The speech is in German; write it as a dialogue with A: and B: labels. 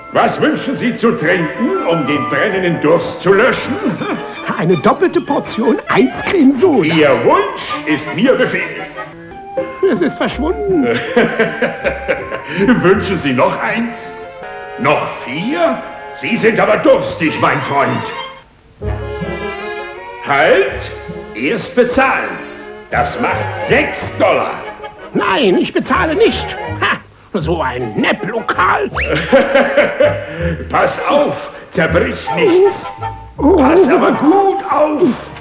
A: Was wünschen Sie zu trinken, um den brennenden Durst zu löschen?
B: Eine doppelte Portion Eiscreme-Soda.
A: Ihr Wunsch ist mir Befehl.
B: Es ist verschwunden.
A: Wünschen Sie noch eins? Noch 4? Sie sind aber durstig, mein Freund. Halt! Erst bezahlen. Das macht $6.
B: Nein, ich bezahle nicht. Ha, so ein Nepplokal.
A: Pass auf, zerbrich nichts. Pass aber gut auf.